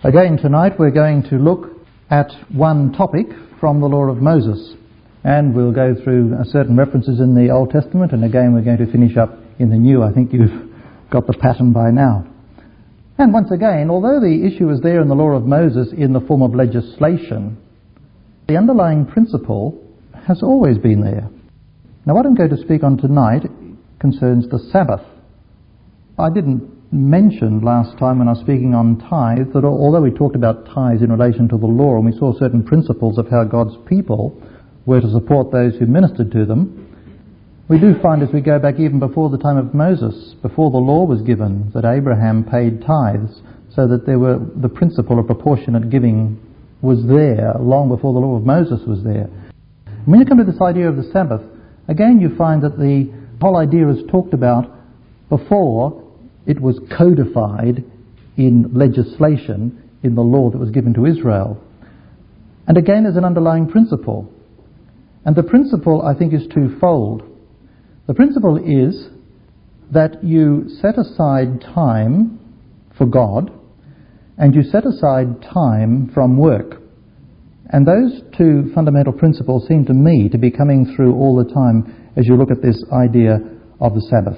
Again, tonight we're going to look at one topic from the Law of Moses, and we'll go through certain references in the Old Testament, and again we're going to finish up in the New. I think you've got the pattern by now. And once again, although the issue is there in the Law of Moses in the form of legislation, the underlying principle has always been there. Now, what I'm going to speak on tonight concerns the Sabbath. I didn't mention last time when I was speaking on tithes that although we talked about tithes in relation to the law and we saw certain principles of how God's people were to support those who ministered to them, we do find as we go back even before the time of Moses, before the law was given, that Abraham paid tithes, so that the principle of proportionate giving was there long before the law of Moses was there. And when you come to this idea of the Sabbath, again you find that the whole idea is talked about before it was codified in legislation in the law that was given to Israel. And again there's an underlying principle. And the principle, I think, is twofold. The principle is that you set aside time for God and you set aside time from work. And those two fundamental principles seem to me to be coming through all the time as you look at this idea of the Sabbath.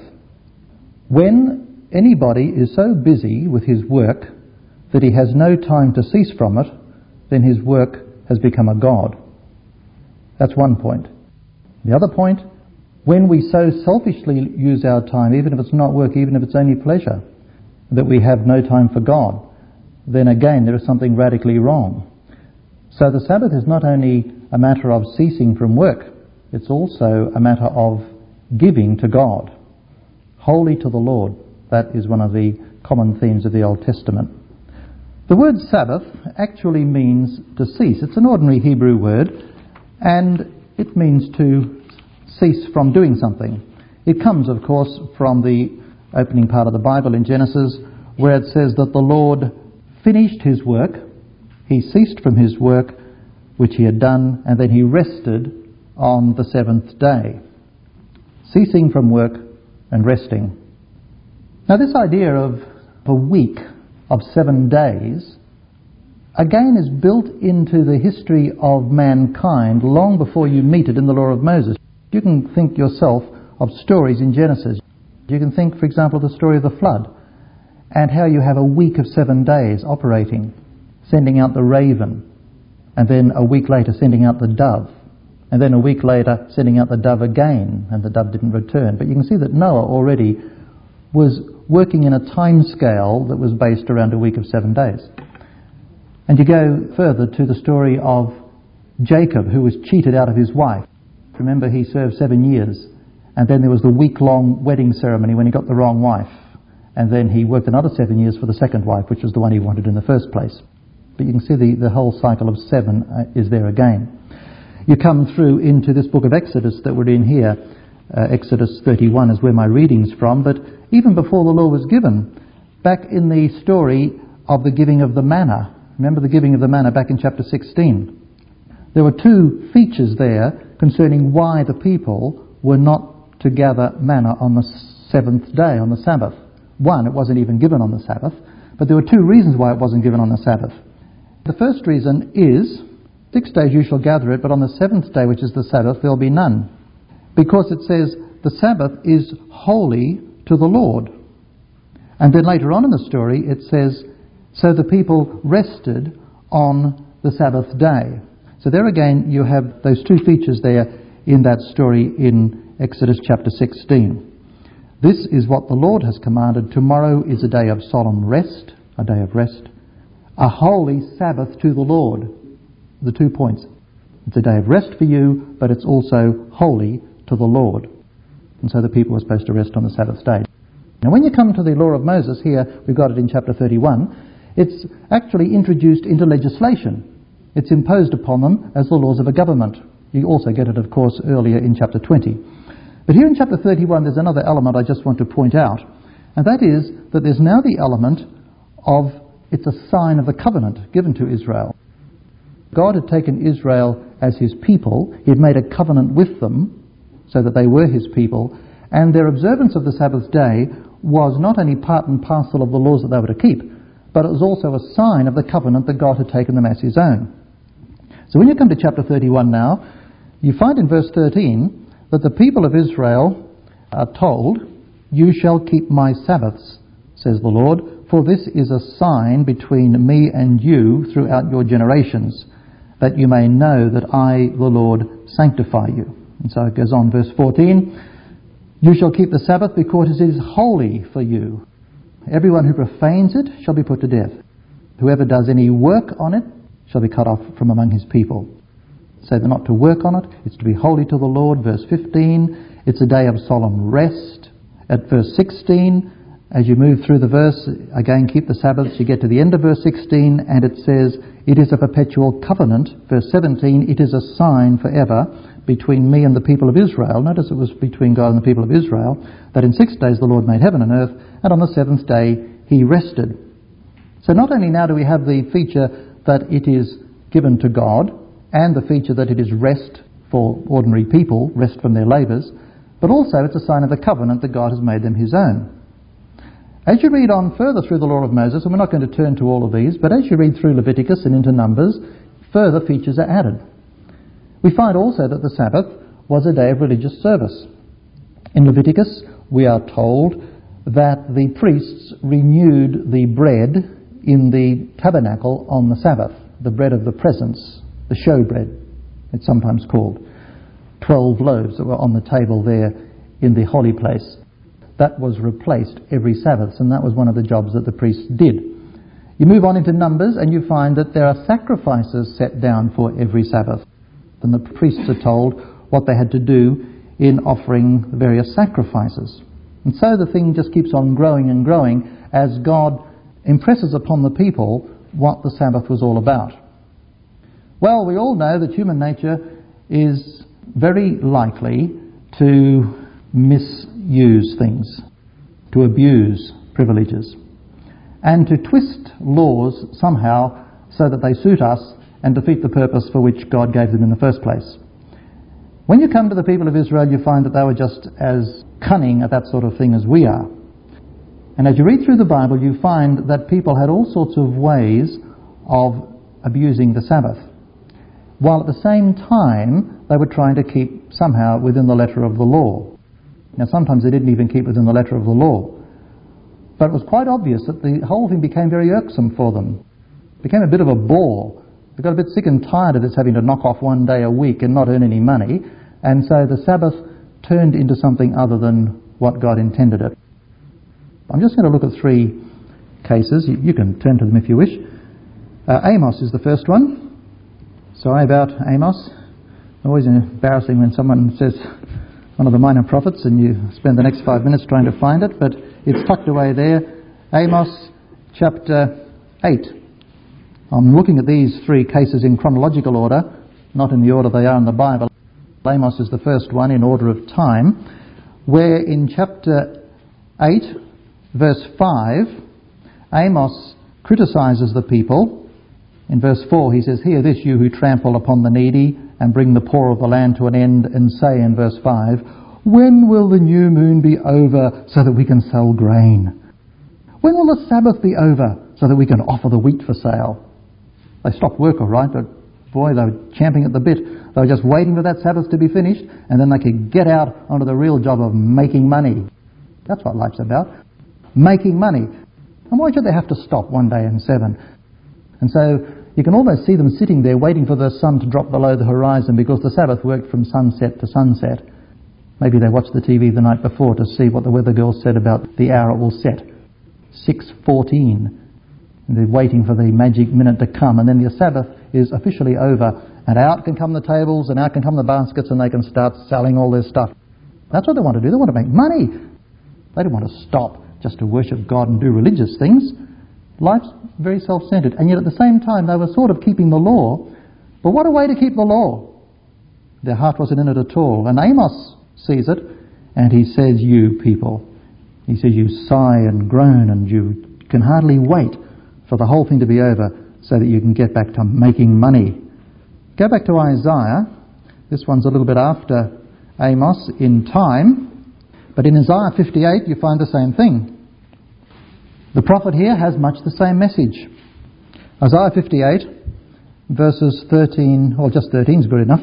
When anybody is so busy with his work that he has no time to cease from it, then his work has become a god. That's one point. The other point, when we so selfishly use our time, even if it's not work, even if it's only pleasure, that we have no time for God, then again there is something radically wrong. So the Sabbath is not only a matter of ceasing from work, it's also a matter of giving to God, wholly to the Lord. That is one of the common themes of the Old Testament. The word Sabbath actually means to cease. It's an ordinary Hebrew word, and it means to cease from doing something. It comes, of course, from the opening part of the Bible in Genesis, where it says that the Lord finished his work, he ceased from his work which he had done, and then he rested on the seventh day. Ceasing from work and resting. Now this idea of a week of 7 days again is built into the history of mankind long before you meet it in the Law of Moses. You can think yourself of stories in Genesis. You can think, for example, of the story of the flood and how you have a week of 7 days operating, sending out the raven, and then a week later sending out the dove, and then a week later sending out the dove again, and the dove didn't return. But you can see that Noah already was working in a time scale that was based around a week of 7 days. And you go further to the story of Jacob, who was cheated out of his wife. Remember, he served 7 years, and then there was the week-long wedding ceremony when he got the wrong wife, and then he worked another 7 years for the second wife, which was the one he wanted in the first place. But you can see the whole cycle of 7 is there again. You come through into this book of Exodus that we're in here. Exodus 31 is where my reading's from, but even before the law was given, back in the story of the giving of the manna, remember the giving of the manna back in chapter 16, there were two features there concerning why the people were not to gather manna on the seventh day, on the Sabbath. One, it wasn't even given on the Sabbath, but there were two reasons why it wasn't given on the Sabbath. The first reason is, 6 days you shall gather it, but on the seventh day, which is the Sabbath, there will be none. Because it says the Sabbath is holy to the Lord. And then later on in the story it says, so the people rested on the Sabbath day. So there again you have those two features there in that story in Exodus chapter 16. This is what the Lord has commanded. Tomorrow is a day of solemn rest, a day of rest, a holy Sabbath to the Lord. The 2 points. It's a day of rest for you, but it's also holy to the Lord. And so the people were supposed to rest on the Sabbath day. Now when you come to the Law of Moses, here we've got it in chapter 31, it's actually introduced into legislation. It's imposed upon them as the laws of a government. You also get it, of course, earlier in chapter 20. But here in chapter 31 there's another element I just want to point out, and that is that there's now the element of, it's a sign of the covenant given to Israel. God had taken Israel as his people. He had made a covenant with them so that they were his people, and their observance of the Sabbath day was not only part and parcel of the laws that they were to keep, but it was also a sign of the covenant that God had taken them as his own. So when you come to chapter 31 now, you find in verse 13 that the people of Israel are told, "You shall keep my Sabbaths, says the Lord, for this is a sign between me and you throughout your generations, that you may know that I, the Lord, sanctify you." And so it goes on, verse 14, "You shall keep the Sabbath because it is holy for you. Everyone who profanes it shall be put to death. Whoever does any work on it shall be cut off from among his people." So they're not to work on it, it's to be holy to the Lord. Verse 15, it's a day of solemn rest. At verse 16, as you move through the verse, again, keep the Sabbaths, you get to the end of verse 16, and it says, "It is a perpetual covenant." Verse 17, "It is a sign forever between me and the people of Israel." Notice it was between God and the people of Israel, "that in 6 days the Lord made heaven and earth, and on the 7th day he rested." So not only now do we have the feature that it is given to God, and the feature that it is rest for ordinary people, rest from their labours, but also it's a sign of the covenant that God has made them his own. As you read on further through the law of Moses, and we're not going to turn to all of these, but as you read through Leviticus and into Numbers, further features are added. We find also that the Sabbath was a day of religious service. In Leviticus, we are told that the priests renewed the bread in the tabernacle on the Sabbath, the bread of the presence, the showbread, it's sometimes called. 12 loaves that were on the table there in the holy place. That was replaced every Sabbath, and that was one of the jobs that the priests did. You move on into Numbers and you find that there are sacrifices set down for every Sabbath. And the priests are told what they had to do in offering various sacrifices. And so the thing just keeps on growing and growing as God impresses upon the people what the Sabbath was all about. Well, we all know that human nature is very likely to misuse things, to abuse privileges, and to twist laws somehow so that they suit us and defeat the purpose for which God gave them in the first place. When you come to the people of Israel, you find that they were just as cunning at that sort of thing as we are. And as you read through the Bible, you find that people had all sorts of ways of abusing the Sabbath, while at the same time they were trying to keep somehow within the letter of the law. Now sometimes they didn't even keep within the letter of the law. But it was quite obvious that the whole thing became very irksome for them. It became a bit of a bore. They got a bit sick and tired of this having to knock off one day a week and not earn any money, and so the Sabbath turned into something other than what God intended it. I'm just going to look at 3 cases. You can turn to them if you wish. Amos is the first one. Sorry about Amos. Always embarrassing when someone says one of the minor prophets and you spend the next 5 minutes trying to find it, but it's tucked away there. Amos chapter 8. I'm looking at these 3 cases in chronological order, not in the order they are in the Bible. Amos is the first one in order of time, where in chapter 8, verse 5, Amos criticises the people. In verse 4 he says, "Hear this, you who trample upon the needy and bring the poor of the land to an end, and say," in verse 5, "When will the new moon be over so that we can sell grain? When will the Sabbath be over so that we can offer the wheat for sale?" They stopped work all right, but boy, they were champing at the bit. They were just waiting for that Sabbath to be finished, and then they could get out onto the real job of making money. That's what life's about, making money. And why should they have to stop one day in 7? And so you can almost see them sitting there waiting for the sun to drop below the horizon, because the Sabbath worked from sunset to sunset. Maybe they watched the TV the night before to see what the weather girl said about the hour it will set. 6:14. And they're waiting for the magic minute to come, and then the Sabbath is officially over, and out can come the tables and out can come the baskets, and they can start selling all their stuff. That's what they want to do. They want to make money. They don't want to stop just to worship God and do religious things. Life's very self-centered, and yet at the same time they were sort of keeping the law. But what a way to keep the law. Their heart wasn't in it at all. And Amos sees it, and he says, "You people," he says, "you sigh and groan, and you can hardly wait for the whole thing to be over so that you can get back to making money." Go back to Isaiah. This one's a little bit after Amos in time, but in Isaiah 58 you find the same thing. The prophet here has much the same message. Isaiah 58, verses 13, or just 13 is good enough.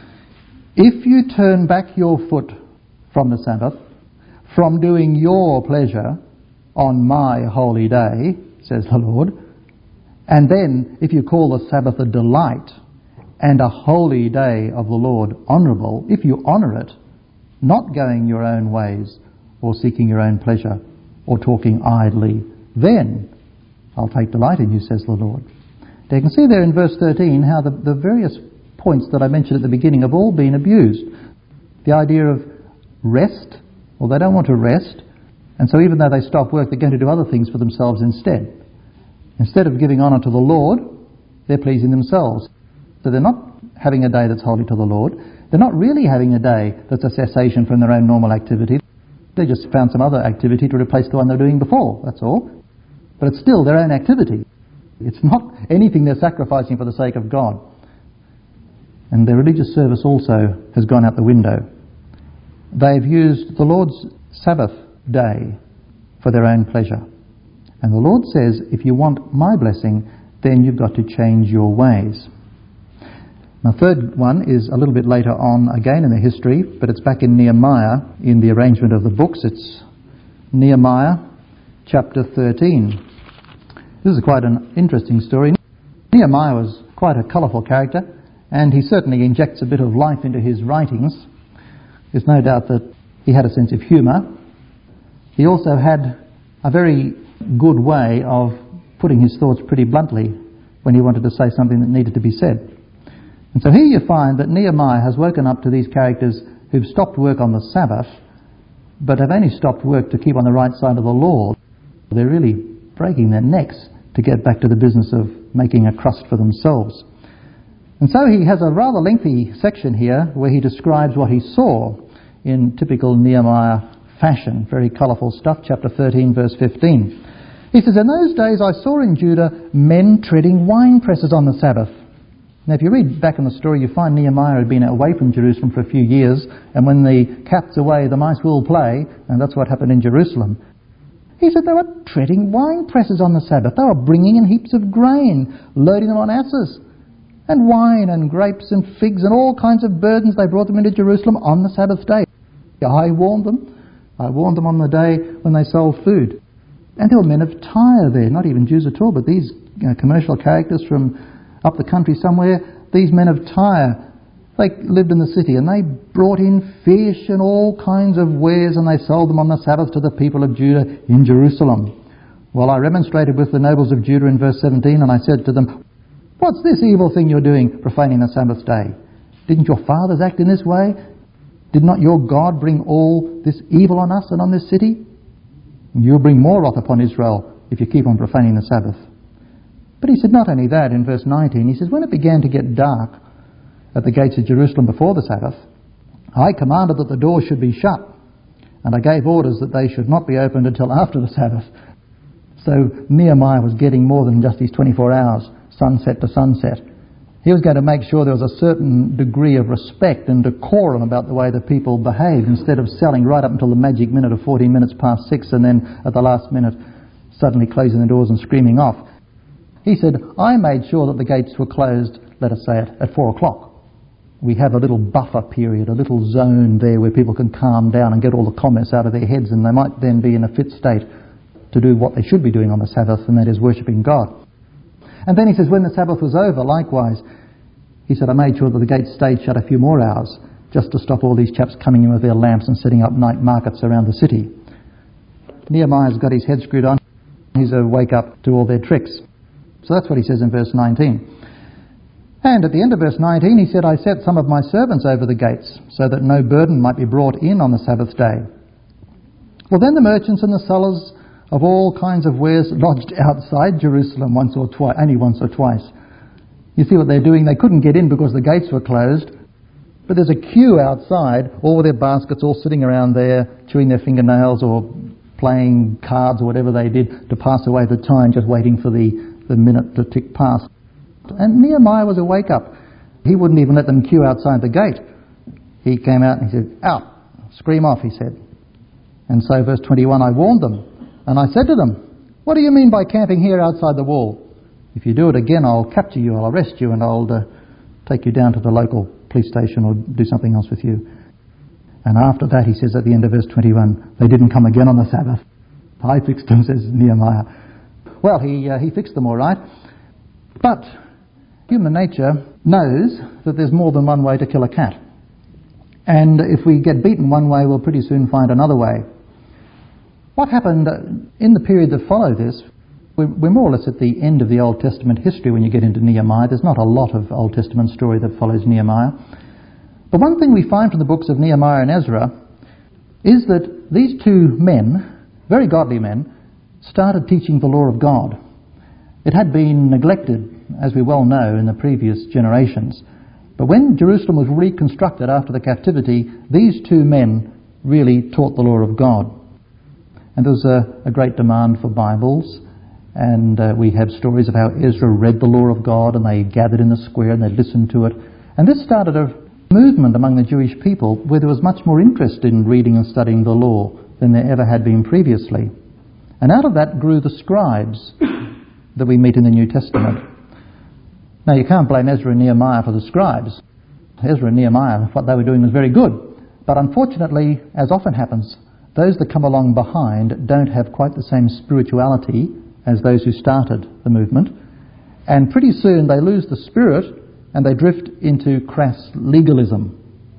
If you turn back your foot from the Sabbath, from doing your pleasure on my holy day, says the Lord, and then if you call the Sabbath a delight and a holy day of the Lord honourable, if you honour it, not going your own ways or seeking your own pleasure or talking idly, then I'll take delight in you, says the Lord. Now you can see there in verse 13 how the various points that I mentioned at the beginning have all been abused. The idea of rest, well, they don't want to rest, and so even though they stop work, they're going to do other things for themselves instead. Instead of giving honour to the Lord, they're pleasing themselves. So they're not having a day that's holy to the Lord. They're not really having a day that's a cessation from their own normal activity. They just found some other activity to replace the one they were doing before, that's all. But it's still their own activity. It's not anything they're sacrificing for the sake of God. And their religious service also has gone out the window. They've used the Lord's Sabbath day for their own pleasure. And the Lord says, if you want my blessing, then you've got to change your ways. My third one is a little bit later on again in the history, but it's back in Nehemiah in the arrangement of the books. It's Nehemiah chapter 13. This is quite an interesting story. Nehemiah was quite a colourful character, and he certainly injects a bit of life into his writings. There's no doubt that he had a sense of humour. He also had a very good way of putting his thoughts pretty bluntly when he wanted to say something that needed to be said. And so here you find that Nehemiah has woken up to these characters who've stopped work on the Sabbath, but have only stopped work to keep on the right side of the law. They're really breaking their necks to get back to the business of making a crust for themselves. And so he has a rather lengthy section here where he describes what he saw in typical Nehemiah fashion. Very colourful stuff, chapter 13, verse 15. He says, in those days I saw in Judah men treading wine presses on the Sabbath. Now if you read back in the story, you find Nehemiah had been away from Jerusalem for a few years, and when the cat's away, the mice will play, and that's what happened in Jerusalem. He said they were treading wine presses on the Sabbath. They were bringing in heaps of grain, loading them on asses, and wine and grapes and figs and all kinds of burdens. They brought them into Jerusalem on the Sabbath day. I warned them. I warned them on the day when they sold food. And there were men of Tyre there, not even Jews at all, but these commercial characters from up the country somewhere. These men of Tyre, they lived in the city, and they brought in fish and all kinds of wares, and they sold them on the Sabbath to the people of Judah in Jerusalem. Well, I remonstrated with the nobles of Judah in verse 17, and I said to them, what's this evil thing you're doing, profaning the Sabbath day? Didn't your fathers act in this way? Did not your God bring all this evil on us and on this city? You'll bring more wrath upon Israel if you keep on profaning the Sabbath. But he said not only that, in verse 19, he says, when it began to get dark at the gates of Jerusalem before the Sabbath, I commanded that the doors should be shut, and I gave orders that they should not be opened until after the Sabbath. So Nehemiah was getting more than just his 24 hours, sunset to sunset. He was going to make sure there was a certain degree of respect and decorum about the way the people behaved, instead of selling right up until the magic minute of 14 minutes past 6 and then at the last minute suddenly closing the doors and screaming off. He said, I made sure that the gates were closed, let us say at 4 o'clock. We have a little buffer period, a little zone there where people can calm down and get all the comments out of their heads, and they might then be in a fit state to do what they should be doing on the Sabbath, and that is worshipping God. And then he says, when the Sabbath was over, likewise, he said, I made sure that the gates stayed shut a few more hours, just to stop all these chaps coming in with their lamps and setting up night markets around the city. Nehemiah's got his head screwed on. He's a wake up to all their tricks. So that's what he says in verse 19. And at the end of verse 19, he said, I set some of my servants over the gates, so that no burden might be brought in on the Sabbath day. Well, then the merchants and the sellers of all kinds of wares lodged outside Jerusalem only once or twice. You see what they're doing? They couldn't get in because the gates were closed, but there's a queue outside, all with their baskets all sitting around there, chewing their fingernails or playing cards or whatever they did to pass away the time, just waiting for the minute to tick past. And Nehemiah was a wake-up. He wouldn't even let them queue outside the gate. He came out and he said, out, scream off, he said. And so verse 21, I warned them, and I said to them, What do you mean by camping here outside the wall? If you do it again, I'll capture you, I'll arrest you, and I'll take you down to the local police station or do something else with you. And after that, he says at the end of verse 21, they didn't come again on the Sabbath. I fixed them, says Nehemiah. Well, he fixed them all right. But human nature knows that there's more than one way to kill a cat. And if we get beaten one way, we'll pretty soon find another way. What happened in the period that followed this, we're more or less at the end of the Old Testament history when you get into Nehemiah. There's not a lot of Old Testament story that follows Nehemiah. But one thing we find from the books of Nehemiah and Ezra is that these two men, very godly men, started teaching the law of God. It had been neglected, as we well know, in the previous generations. But when Jerusalem was reconstructed after the captivity, these two men really taught the law of God. And there was a great demand for Bibles, and we have stories of how Ezra read the law of God, and they gathered in the square and they listened to it. And this started a movement among the Jewish people where there was much more interest in reading and studying the law than there ever had been previously. And out of that grew the scribes that we meet in the New Testament. Now, you can't blame Ezra and Nehemiah for the scribes. Ezra and Nehemiah, what they were doing was very good. But unfortunately, as often happens, those that come along behind don't have quite the same spirituality as those who started the movement. And pretty soon they lose the spirit and they drift into crass legalism.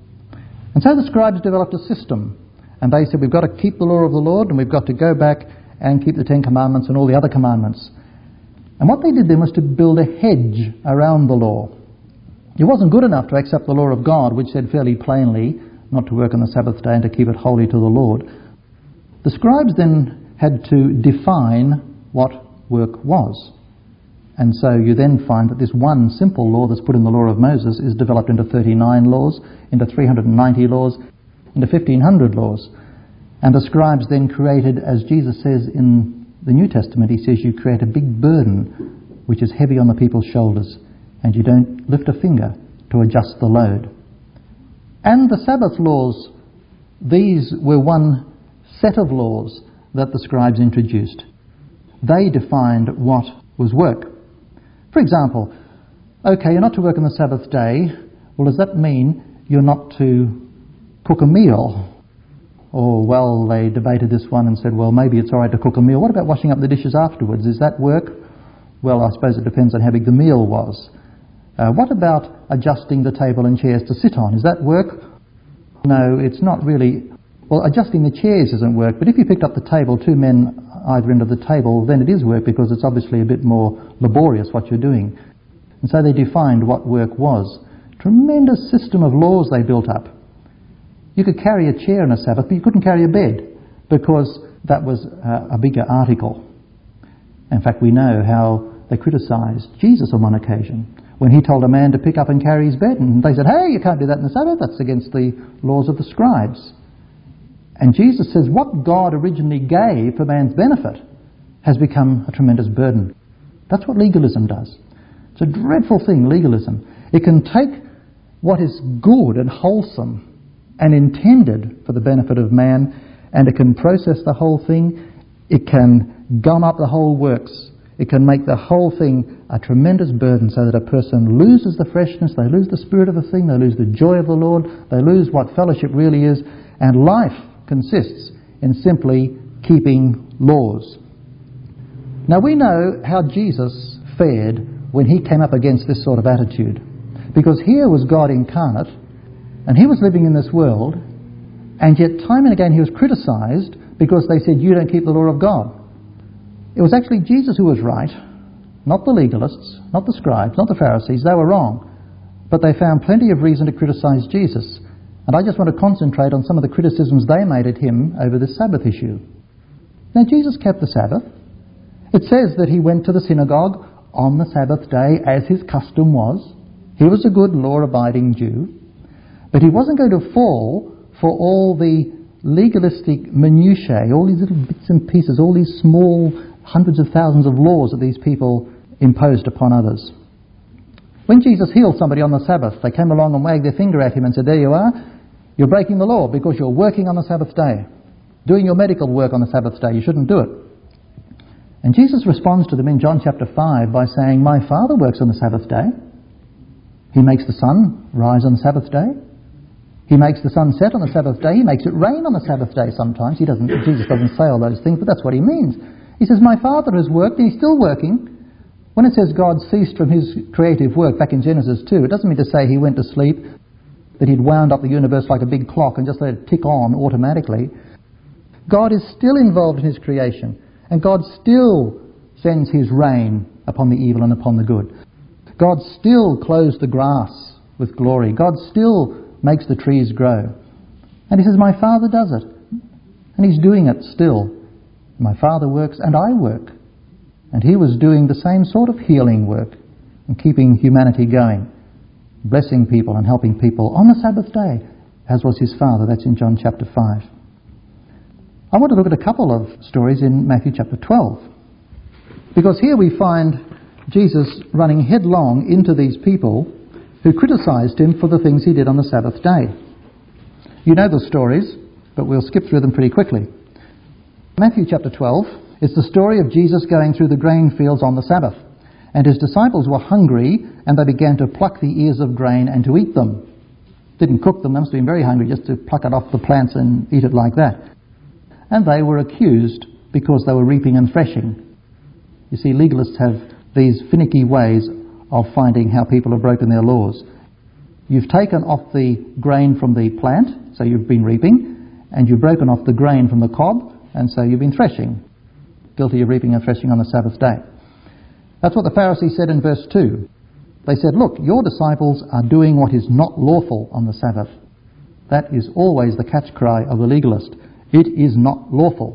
And so the scribes developed a system. And they said, we've got to keep the law of the Lord, and we've got to go back and keep the Ten Commandments and all the other commandments. And what they did then was to build a hedge around the law. It wasn't good enough to accept the law of God, which said fairly plainly not to work on the Sabbath day and to keep it holy to the Lord. The scribes then had to define what work was. And so you then find that this one simple law that's put in the law of Moses is developed into 39 laws, into 390 laws, into 1,500 laws. And the scribes then created, as Jesus says in the New Testament, he says you create a big burden which is heavy on the people's shoulders, and you don't lift a finger to adjust the load. And the Sabbath laws, these were one set of laws that the scribes introduced. They defined what was work. For example, okay, you're not to work on the Sabbath day. Well, does that mean you're not to cook a meal? Or, well, they debated this one and said, well, maybe it's all right to cook a meal. What about washing up the dishes afterwards? Is that work? Well, I suppose it depends on how big the meal was. What about adjusting the table and chairs to sit on? Is that work? No, it's not really. Well, adjusting the chairs isn't work, but if you picked up the table, two men either end of the table, then it is work because it's obviously a bit more laborious what you're doing. And so they defined what work was. Tremendous system of laws they built up. You could carry a chair on a Sabbath, but you couldn't carry a bed because that was a bigger article. In fact, we know how they criticised Jesus on one occasion when he told a man to pick up and carry his bed, and they said, hey, you can't do that in the Sabbath, that's against the laws of the scribes. And Jesus says what God originally gave for man's benefit has become a tremendous burden. That's what legalism does. It's a dreadful thing, legalism. It can take what is good and wholesome and intended for the benefit of man, and it can process the whole thing. It can gum up the whole works. It can make the whole thing a tremendous burden so that a person loses the freshness, they lose the spirit of the thing, they lose the joy of the Lord, they lose what fellowship really is, and life consists in simply keeping laws. Now we know how Jesus fared when he came up against this sort of attitude, because here was God incarnate, and he was living in this world, and yet time and again he was criticised because they said, you don't keep the law of God. It was actually Jesus who was right, not the legalists, not the scribes, not the Pharisees. They were wrong. But they found plenty of reason to criticise Jesus. And I just want to concentrate on some of the criticisms they made at him over this Sabbath issue. Now, Jesus kept the Sabbath. It says that he went to the synagogue on the Sabbath day as his custom was. He was a good law-abiding Jew. But he wasn't going to fall for all the legalistic minutiae, all these little bits and pieces, all these small hundreds of thousands of laws that these people imposed upon others. When Jesus healed somebody on the Sabbath, they came along and wagged their finger at him and said, there you are, you're breaking the law because you're working on the Sabbath day. Doing your medical work on the Sabbath day, you shouldn't do it. And Jesus responds to them in John chapter 5 by saying, "My Father works on the Sabbath day. He makes the sun rise on the Sabbath day. He makes the sun set on the Sabbath day. He makes it rain on the Sabbath day sometimes." Jesus doesn't say all those things, but that's what he means. He says, "My Father has worked and he's still working." When it says God ceased from his creative work back in Genesis 2, it doesn't mean to say he went to sleep, that he'd wound up the universe like a big clock and just let it tick on automatically. God is still involved in his creation, and God still sends his rain upon the evil and upon the good. God still clothes the grass with glory. God still makes the trees grow. And he says, "My Father does it." And he's doing it still. "My Father works and I work." And he was doing the same sort of healing work and keeping humanity going, blessing people and helping people on the Sabbath day, as was his Father. That's in John chapter 5. I want to look at a couple of stories in Matthew chapter 12. Because here we find Jesus running headlong into these people who criticised him for the things he did on the Sabbath day. You know the stories, but we'll skip through them pretty quickly. Matthew chapter 12 is the story of Jesus going through the grain fields on the Sabbath. And his disciples were hungry, and they began to pluck the ears of grain and to eat them. Didn't cook them, they must have been very hungry just to pluck it off the plants and eat it like that. And they were accused because they were reaping and threshing. You see, legalists have these finicky ways of finding how people have broken their laws. You've taken off the grain from the plant, so you've been reaping, and you've broken off the grain from the cob, and so you've been threshing. Guilty of reaping and threshing on the Sabbath day. That's what the Pharisees said in verse 2. They said, "Look, your disciples are doing what is not lawful on the Sabbath." That is always the catch cry of the legalist. It is not lawful.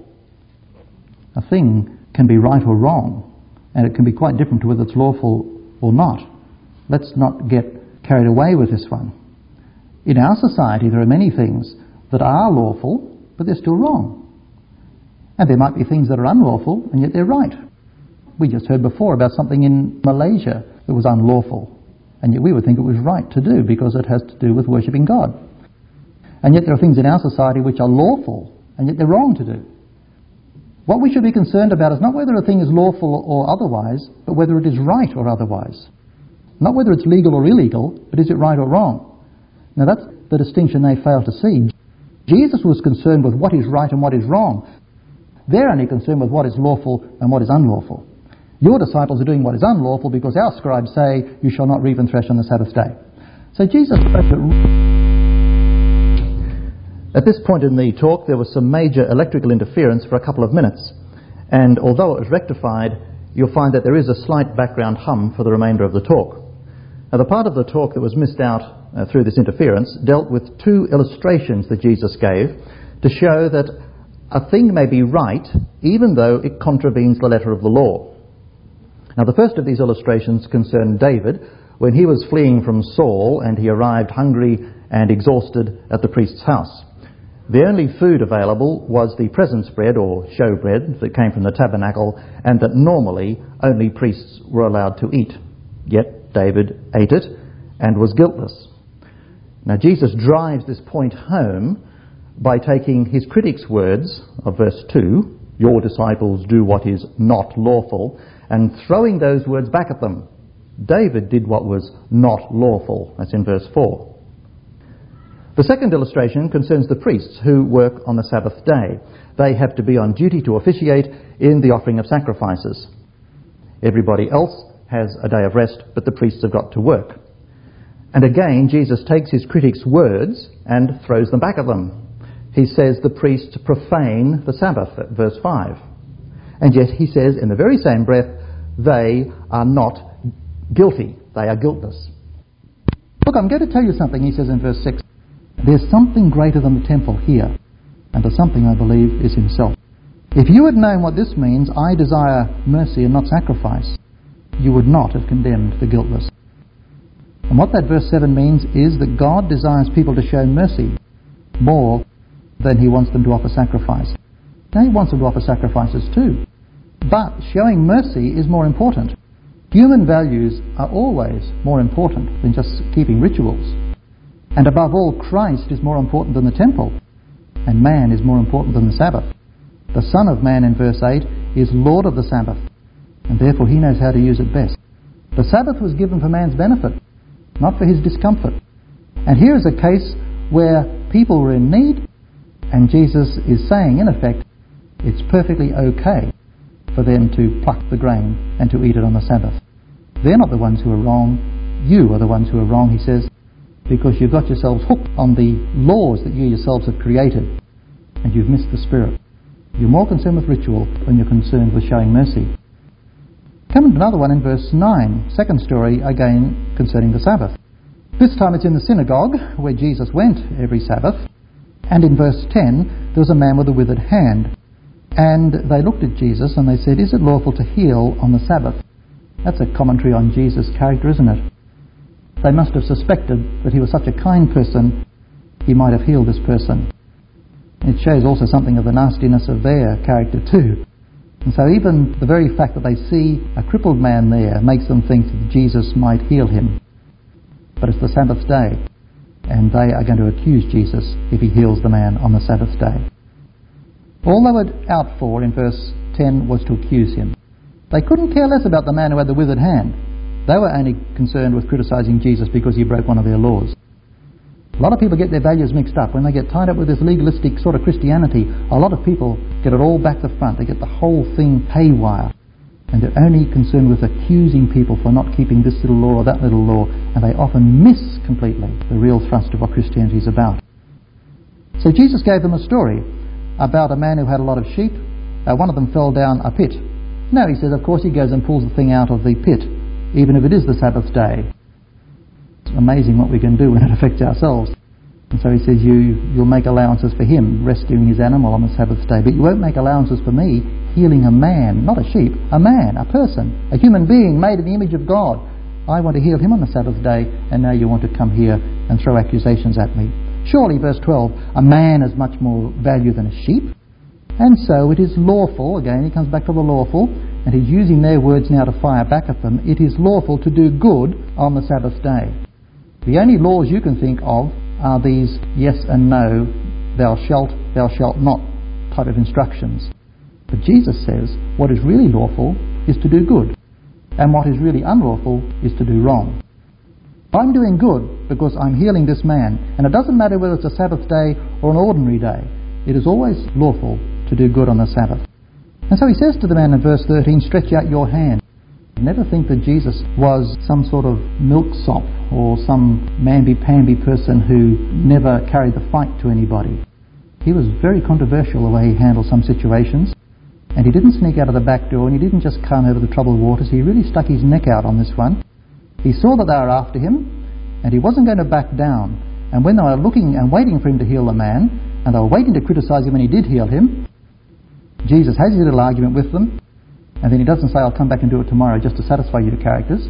A thing can be right or wrong, and it can be quite different to whether it's lawful or not. Let's not get carried away with this one. In our society, there are many things that are lawful, but they're still wrong. And there might be things that are unlawful, and yet they're right. We just heard before about something in Malaysia that was unlawful, and yet we would think it was right to do because it has to do with worshipping God. And yet there are things in our society which are lawful, and yet they're wrong to do. What we should be concerned about is not whether a thing is lawful or otherwise, but whether it is right or otherwise. Not whether it's legal or illegal, but is it right or wrong? Now that's the distinction they fail to see. Jesus was concerned with what is right and what is wrong. They're only concerned with what is lawful and what is unlawful. Your disciples are doing what is unlawful because our scribes say you shall not reap and thresh on the Sabbath day. So Jesus spoke at this point in the talk, there was some major electrical interference for a couple of minutes. And although it was rectified, you'll find that there is a slight background hum for the remainder of the talk. Now, the part of the talk that was missed out through this interference dealt with two illustrations that Jesus gave to show that a thing may be right even though it contravenes the letter of the law. Now, the first of these illustrations concerned David when he was fleeing from Saul and he arrived hungry and exhausted at the priest's house. The only food available was the presence bread or show bread that came from the tabernacle and that normally only priests were allowed to eat. Yet David ate it and was guiltless. Now Jesus drives this point home by taking his critics' words of verse 2, "Your disciples do what is not lawful," and throwing those words back at them. David did what was not lawful. That's in verse 4. The second illustration concerns the priests who work on the Sabbath day. They have to be on duty to officiate in the offering of sacrifices. Everybody else has a day of rest, but the priests have got to work. And again, Jesus takes his critics' words and throws them back at them. He says the priests profane the Sabbath, at verse 5. And yet he says in the very same breath, they are not guilty. They are guiltless. Look, I'm going to tell you something, he says in verse 6. There's something greater than the temple here, and the something, I believe, is himself. If you had known what this means, I desire mercy and not sacrifice, you would not have condemned the guiltless. And what that verse 7 means is that God desires people to show mercy more than he wants them to offer sacrifice. Now he wants them to offer sacrifices too, but showing mercy is more important. Human values are always more important than just keeping rituals. And above all, Christ is more important than the temple, and man is more important than the Sabbath. The Son of Man in verse 8 is Lord of the Sabbath, and therefore he knows how to use it best. The Sabbath was given for man's benefit, not for his discomfort. And here is a case where people were in need, and Jesus is saying, in effect, it's perfectly okay for them to pluck the grain and to eat it on the Sabbath. They're not the ones who are wrong. You are the ones who are wrong, he says, because you've got yourselves hooked on the laws that you yourselves have created, and you've missed the Spirit. You're more concerned with ritual than you're concerned with showing mercy. Come to another one in verse 9, second story, again concerning the Sabbath. This time it's in the synagogue where Jesus went every Sabbath, and in verse 10 there was a man with a withered hand. And they looked at Jesus and they said, "Is it lawful to heal on the Sabbath?" That's a commentary on Jesus' character, isn't it? They must have suspected that he was such a kind person, he might have healed this person. It shows also something of the nastiness of their character too. And so even the very fact that they see a crippled man there makes them think that Jesus might heal him. But it's the Sabbath day, and they are going to accuse Jesus if he heals the man on the Sabbath day. All they were out for in verse 10 was to accuse him. They couldn't care less about the man who had the withered hand. They were only concerned with criticising Jesus because he broke one of their laws. A lot of people get their values mixed up. When they get tied up with this legalistic sort of Christianity, a lot of people get it all back to front. They get the whole thing haywire. And they're only concerned with accusing people for not keeping this little law or that little law, and they often miss completely the real thrust of what Christianity is about. So Jesus gave them a story about a man who had a lot of sheep. One of them fell down a pit. Now, he says, of course, he goes and pulls the thing out of the pit, even if it is the Sabbath day. It's amazing what we can do when it affects ourselves. And so he says, you'll make allowances for him rescuing his animal on the Sabbath day, but you won't make allowances for me healing a man, not a sheep, a man, a person, a human being made in the image of God. I want to heal him on the Sabbath day, and now you want to come here and throw accusations at me. Surely, verse 12, a man has much more value than a sheep. And so it is lawful, again he comes back to the lawful, and he's using their words now to fire back at them. It is lawful to do good on the Sabbath day. The only laws you can think of are these yes and no, thou shalt not type of instructions. But Jesus says what is really lawful is to do good, and what is really unlawful is to do wrong. I'm doing good because I'm healing this man, and it doesn't matter whether it's a Sabbath day or an ordinary day. It is always lawful to do good on the Sabbath. And so he says to the man in verse 13, stretch out your hand. Never think that Jesus was some sort of milksop or some mamby-pamby person who never carried the fight to anybody. He was very controversial the way he handled some situations, and he didn't sneak out of the back door, and he didn't just come over the troubled waters. He really stuck his neck out on this one. He saw that they were after him, and he wasn't going to back down. And when they were looking and waiting for him to heal the man, and they were waiting to criticise him when he did heal him, Jesus has his little argument with them, and then he doesn't say, I'll come back and do it tomorrow just to satisfy you characters.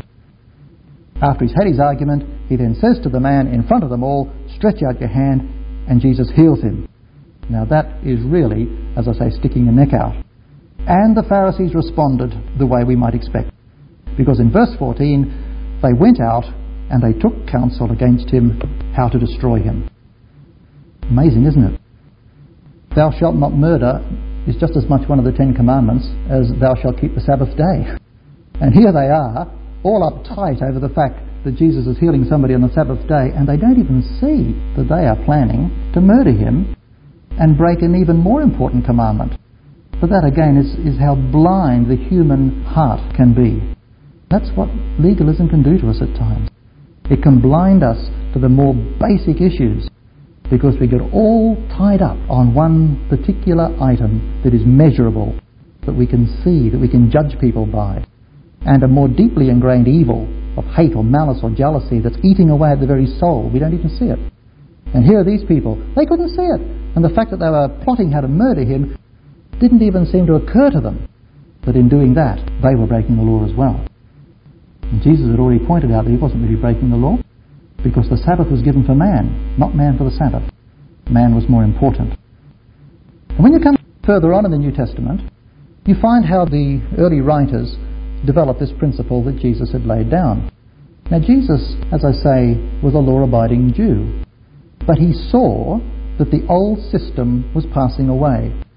After he's had his argument, he then says to the man in front of them all, stretch out your hand, and Jesus heals him. Now that is really, as I say, sticking your neck out. And the Pharisees responded the way we might expect. Because in verse 14, they went out and they took counsel against him how to destroy him. Amazing, isn't it? Thou shalt not murder is just as much one of the 10 Commandments as thou shalt keep the Sabbath day. And here they are, all uptight over the fact that Jesus is healing somebody on the Sabbath day, and they don't even see that they are planning to murder him and break an even more important commandment. But that again is how blind the human heart can be. That's what legalism can do to us at times. It can blind us to the more basic issues, because we get all tied up on one particular item that is measurable, that we can see, that we can judge people by, and a more deeply ingrained evil of hate or malice or jealousy that's eating away at the very soul. We don't even see it. And here are these people, they couldn't see it, and the fact that they were plotting how to murder him didn't even seem to occur to them that in doing that they were breaking the law as well. And Jesus had already pointed out that he wasn't really breaking the law, because the Sabbath was given for man, not man for the Sabbath. Man was more important. And when you come further on in the New Testament, you find how the early writers developed this principle that Jesus had laid down. Now Jesus, as I say, was a law-abiding Jew, but he saw that the old system was passing away.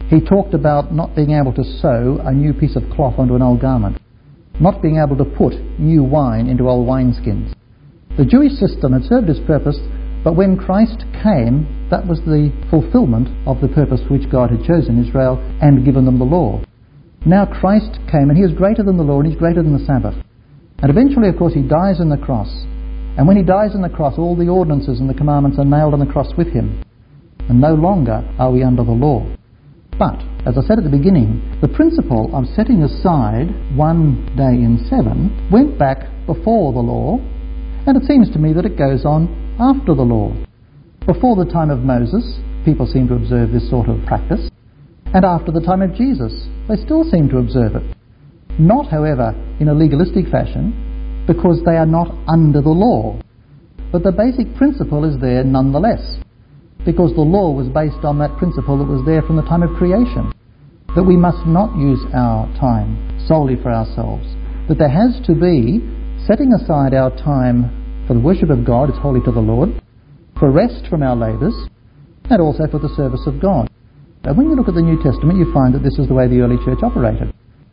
he talked about not being able to sew a new piece of cloth onto an old garment, not being able to put new wine into old wineskins. The Jewish system had served its purpose, but when Christ came, that was the fulfillment of the purpose for which God had chosen Israel and given them the law. Now Christ came, and he is greater than the law, and he's greater than the Sabbath. And eventually, of course, he dies on the cross. And when he dies on the cross, all the ordinances and the commandments are nailed on the cross with him. And no longer are we under the law. But, as I said at the beginning, the principle of setting aside one day in 7 went back before the law, and it seems to me that it goes on after the law. Before the time of Moses, people seem to observe this sort of practice, and after the time of Jesus, they still seem to observe it. Not, however, in a legalistic fashion, because they are not under the law. But the basic principle is there nonetheless, because the law was based on that principle that was there from the time of creation, that we must not use our time solely for ourselves, that there has to be setting aside our time for the worship of God, it's holy to the Lord, for rest from our labours, and also for the service of God. And when you look at the New Testament, you find that this is the way the early church operated.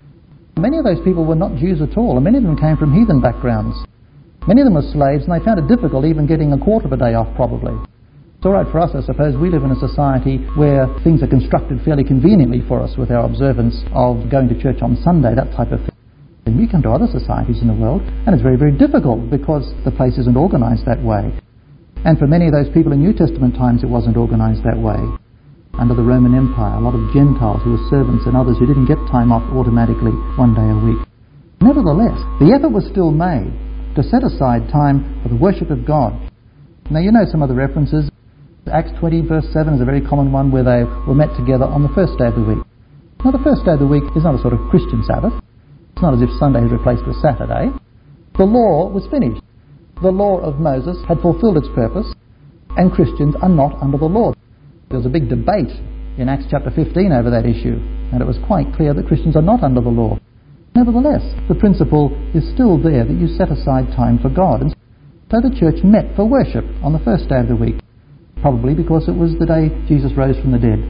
Many of those people were not Jews at all, and many of them came from heathen backgrounds. Many of them were slaves, and they found it difficult even getting a quarter of a day off, probably. It's all right for us, I suppose. We live in a society where things are constructed fairly conveniently for us with our observance of going to church on Sunday, that type of thing. And you come to other societies in the world, and it's very, very difficult because the place isn't organised that way. And for many of those people in New Testament times, it wasn't organised that way. Under the Roman Empire, a lot of Gentiles who were servants and others who didn't get time off automatically one day a week. Nevertheless, the effort was still made to set aside time for the worship of God. Now you know some of the references. Acts 20 verse 7 is a very common one where they were met together on the first day of the week. Now the first day of the week is not a sort of Christian Sabbath. It's not as if Sunday has replaced with Saturday. The law was finished. The law of Moses had fulfilled its purpose, and Christians are not under the law. There was a big debate in Acts chapter 15 over that issue, and it was quite clear that Christians are not under the law. Nevertheless, the principle is still there that you set aside time for God. And so the church met for worship on the first day of the week, probably because it was the day Jesus rose from the dead.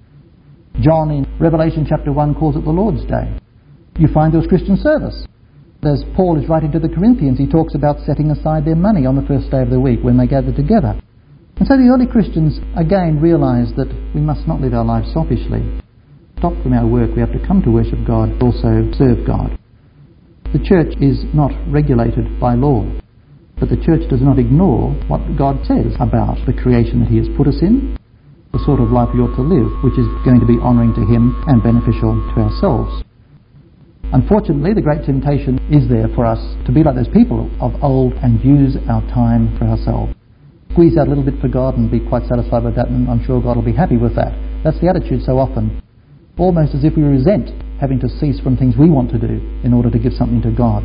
John in Revelation chapter 1 calls it the Lord's Day. You find there was Christian service. As Paul is writing to the Corinthians, he talks about setting aside their money on the first day of the week when they gathered together. And so the early Christians again realised that we must not live our lives selfishly. Stop from our work, we have to come to worship God, also serve God. The church is not regulated by law, but the church does not ignore what God says about the creation that he has put us in, the sort of life we ought to live, which is going to be honouring to him and beneficial to ourselves. Unfortunately, the great temptation is there for us to be like those people of old and use our time for ourselves. Squeeze out a little bit for God and be quite satisfied with that, and I'm sure God will be happy with that. That's the attitude so often. Almost as if we resent having to cease from things we want to do in order to give something to God.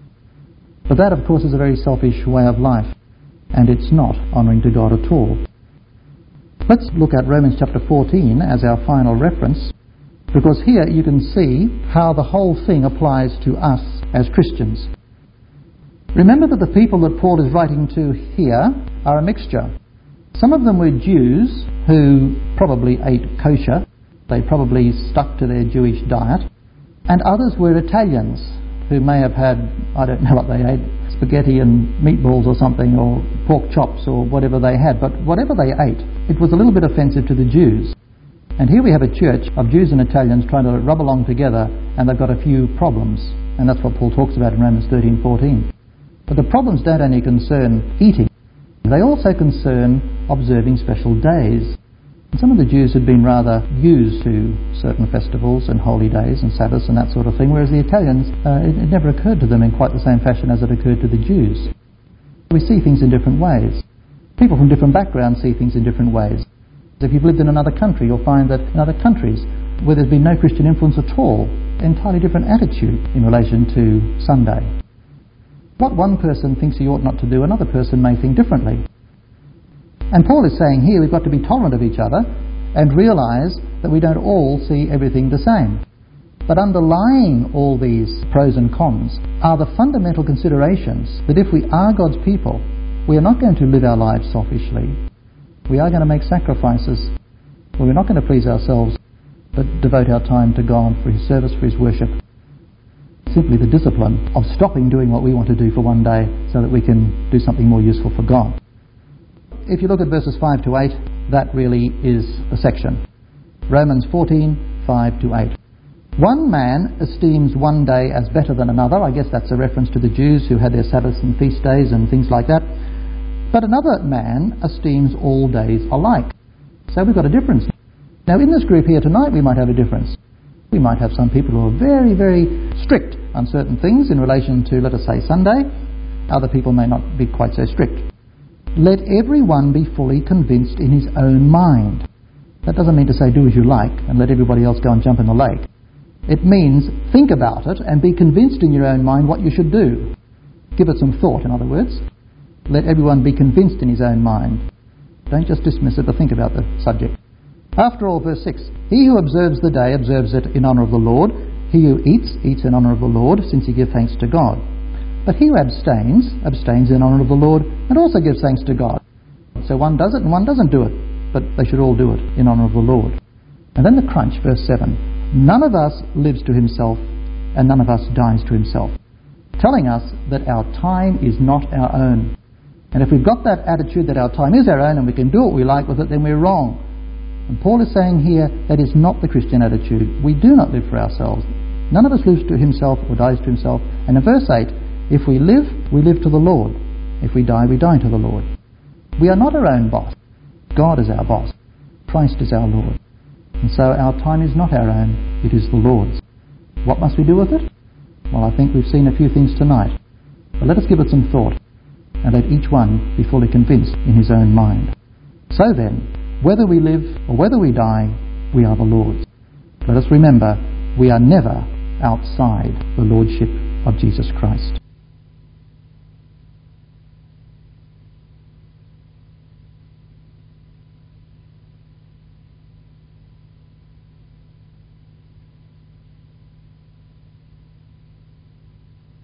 But that, of course, is a very selfish way of life, and it's not honouring to God at all. Let's look at Romans chapter 14 as our final reference, because here you can see how the whole thing applies to us as Christians. Remember that the people that Paul is writing to here are a mixture. Some of them were Jews who probably ate kosher. They probably stuck to their Jewish diet. And others were Italians who may have had, I don't know what they ate, spaghetti and meatballs or something, or pork chops or whatever they had. But whatever they ate, it was a little bit offensive to the Jews. And here we have a church of Jews and Italians trying to rub along together, and they've got a few problems. And that's what Paul talks about in Romans 13:14. But the problems don't only concern eating. They also concern observing special days. And some of the Jews had been rather used to certain festivals and holy days and Sabbaths and that sort of thing, whereas the Italians, it never occurred to them in quite the same fashion as it occurred to the Jews. We see things in different ways. People from different backgrounds see things in different ways. If you've lived in another country, you'll find that in other countries where there's been no Christian influence at all, entirely different attitude in relation to Sunday. What one person thinks he ought not to do, another person may think differently. And Paul is saying here we've got to be tolerant of each other and realise that we don't all see everything the same. But underlying all these pros and cons are the fundamental considerations that if we are God's people, we are not going to live our lives selfishly. We are going to make sacrifices. We're not going to please ourselves. but devote our time to God for His service, for His worship. Simply the discipline of stopping doing what we want to do for one day so that we can do something more useful for God. If you look at verses 5 to 8, that really is the section. Romans 14, 5 to 8. One man esteems one day as better than another. I guess that's a reference to the Jews who had their Sabbaths and feast days and things like that. But another man esteems all days alike. So we've got a difference. Now in this group here tonight we might have a difference. We might have some people who are very, very strict on certain things in relation to, let us say, Sunday. Other people may not be quite so strict. Let everyone be fully convinced in his own mind. That doesn't mean to say do as you like and let everybody else go and jump in the lake. It means think about it and be convinced in your own mind what you should do. Give it some thought, in other words. Let everyone be convinced in his own mind. Don't just dismiss it, but think about the subject. After all, verse 6, he who observes the day observes it in honour of the Lord. He who eats, eats in honour of the Lord, since he gives thanks to God. But he who abstains, abstains in honour of the Lord, and also gives thanks to God. So one does it and one doesn't do it, but they should all do it in honour of the Lord. And then the crunch, verse 7. None of us lives to himself, and none of us dies to himself. Telling us that our time is not our own. And if we've got that attitude that our time is our own and we can do what we like with it, then we're wrong. And Paul is saying here that is not the Christian attitude. We do not live for ourselves. None of us lives to himself or dies to himself. And in verse 8, if we live to the Lord. If we die to the Lord. We are not our own boss. God is our boss. Christ is our Lord. And so our time is not our own, it is the Lord's. What must we do with it? Well, I think we've seen a few things tonight. But let us give it some thought, and let each one be fully convinced in his own mind. So then, whether we live or whether we die, we are the Lord's. Let us remember, we are never outside the Lordship of Jesus Christ.